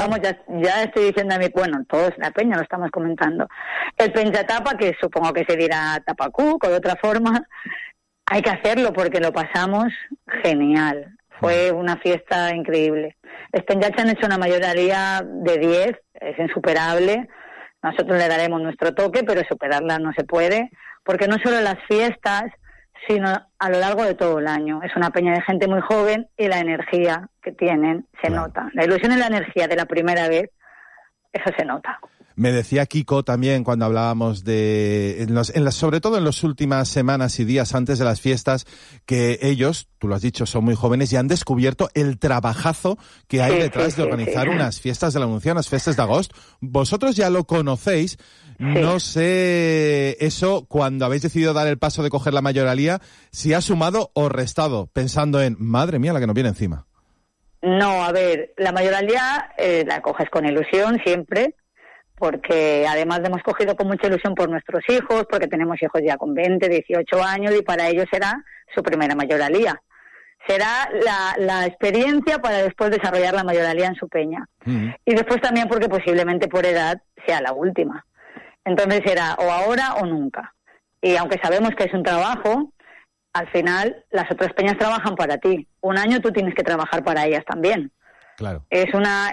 Vamos, ya estoy diciendo a mí, bueno, todos la peña lo estamos comentando. El penjatapa, que supongo que se dirá tapacuc o de otra forma, hay que hacerlo porque lo pasamos genial. Fue una fiesta increíble. Penjatxa han hecho una mayoría de 10, es insuperable. Nosotros le daremos nuestro toque, pero superarla no se puede, porque no solo las fiestas, sino a lo largo de todo el año. Es una peña de gente muy joven y la energía que tienen se nota. La ilusión y la energía de la primera vez, eso se nota. Me decía Kiko también cuando hablábamos sobre todo en las últimas semanas y días antes de las fiestas, que ellos, tú lo has dicho, son muy jóvenes y han descubierto el trabajazo que hay detrás de organizar unas fiestas de la Anuncia, unas fiestas de agosto. Vosotros ya lo conocéis, no sé eso, cuando habéis decidido dar el paso de coger la mayoralía, si ha sumado o restado, pensando en, madre mía, la que nos viene encima. No, a ver, la mayoralía la coges con ilusión siempre, porque además hemos cogido con mucha ilusión por nuestros hijos, porque tenemos hijos ya con 20, 18 años y para ellos será su primera mayoralía. Será la experiencia para después desarrollar la mayoralía en su peña. Y después también porque posiblemente por edad sea la última. Entonces será o ahora o nunca. Y aunque sabemos que es un trabajo, al final las otras peñas trabajan para ti. Un año tú tienes que trabajar para ellas también. Claro. Es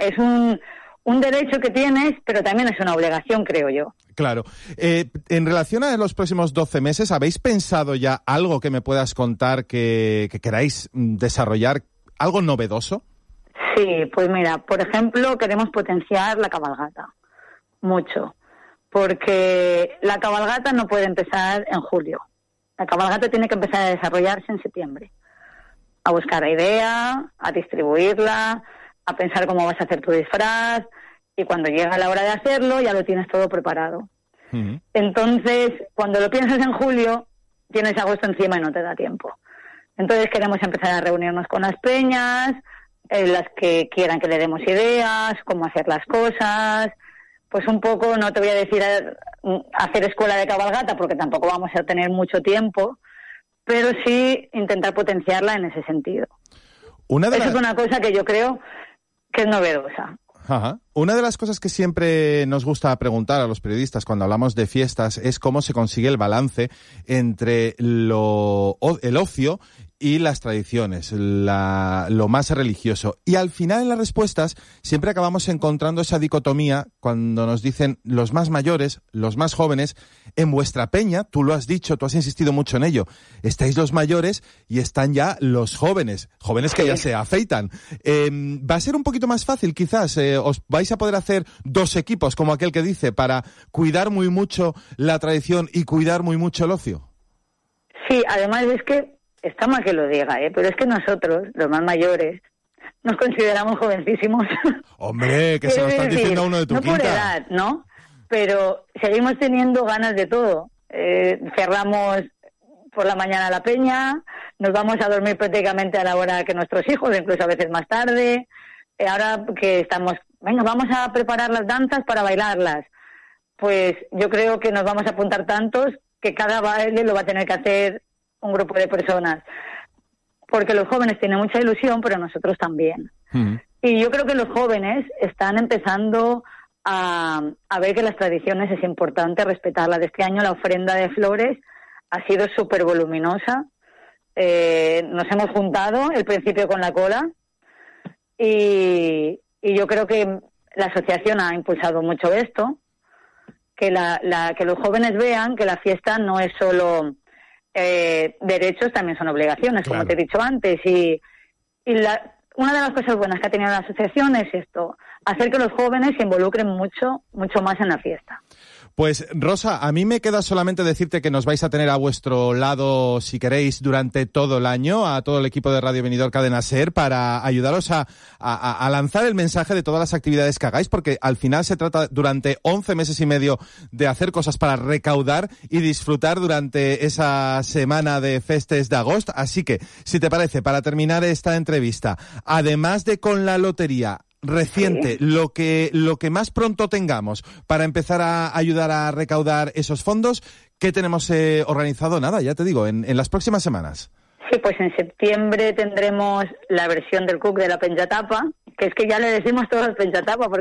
un derecho que tienes, pero también es una obligación, creo yo. Claro. En relación a los próximos 12 meses, ¿habéis pensado ya algo que me puedas contar que queráis desarrollar? ¿Algo novedoso? Sí, pues mira, por ejemplo, queremos potenciar la cabalgata. Mucho. Porque la cabalgata no puede empezar en julio. La cabalgata tiene que empezar a desarrollarse en septiembre. A buscar la idea, a distribuirla, a pensar cómo vas a hacer tu disfraz, y cuando llega la hora de hacerlo ya lo tienes todo preparado. Entonces, cuando lo piensas en julio, tienes agosto encima y no te da tiempo. Entonces queremos empezar a reunirnos con las peñas, las que quieran que le demos ideas, cómo hacer las cosas. Pues un poco, no te voy a decir hacer escuela de cabalgata, porque tampoco vamos a tener mucho tiempo, pero sí intentar potenciarla en ese sentido. Eso es una cosa que yo creo que es novedosa. Ajá. Una de las cosas que siempre nos gusta preguntar a los periodistas cuando hablamos de fiestas es cómo se consigue el balance entre el ocio y las tradiciones, lo más religioso. Y al final en las respuestas siempre acabamos encontrando esa dicotomía cuando nos dicen los más mayores, los más jóvenes. En vuestra peña, tú lo has dicho, tú has insistido mucho en ello, estáis los mayores y están ya los jóvenes que ya se afeitan. Va a ser un poquito más fácil quizás, os vais a poder hacer dos equipos, como aquel que dice, para cuidar muy mucho la tradición y cuidar muy mucho el ocio. Sí, además es que está mal que lo diga, pero es que nosotros, los más mayores, nos consideramos jovencísimos. Hombre, que se lo están diciendo a uno de tu quinta. No por edad, ¿no? Pero seguimos teniendo ganas de todo. Cerramos por la mañana la peña, nos vamos a dormir prácticamente a la hora que nuestros hijos, incluso a veces más tarde. Ahora que estamos, venga, vamos a preparar las danzas para bailarlas. Pues yo creo que nos vamos a apuntar tantos que cada baile lo va a tener que hacer un grupo de personas, porque los jóvenes tienen mucha ilusión, pero nosotros también. Y yo creo que los jóvenes están empezando a ver que las tradiciones es importante respetarlas. Este año la ofrenda de flores ha sido súper voluminosa. Nos hemos juntado el principio con la cola y yo creo que la asociación ha impulsado mucho esto, que los jóvenes vean que la fiesta no es solo derechos, también son obligaciones, claro, como te he dicho antes. Y una de las cosas buenas que ha tenido la asociación es esto, hacer que los jóvenes se involucren mucho más en la fiesta. Pues Rosa, a mí me queda solamente decirte que nos vais a tener a vuestro lado, si queréis, durante todo el año, a todo el equipo de Radio Benidorm Cadena SER, para ayudaros a lanzar el mensaje de todas las actividades que hagáis, porque al final se trata durante 11 meses y medio de hacer cosas para recaudar y disfrutar durante esa semana de festes de agosto. Así que, si te parece, para terminar esta entrevista, además de con la lotería reciente, lo que más pronto tengamos para empezar a ayudar a recaudar esos fondos, ¿qué tenemos organizado? Nada, ya te digo, en las próximas semanas. Sí, pues en septiembre tendremos la versión del Cook de la penjatapa, que es que ya le decimos todos penjatapa,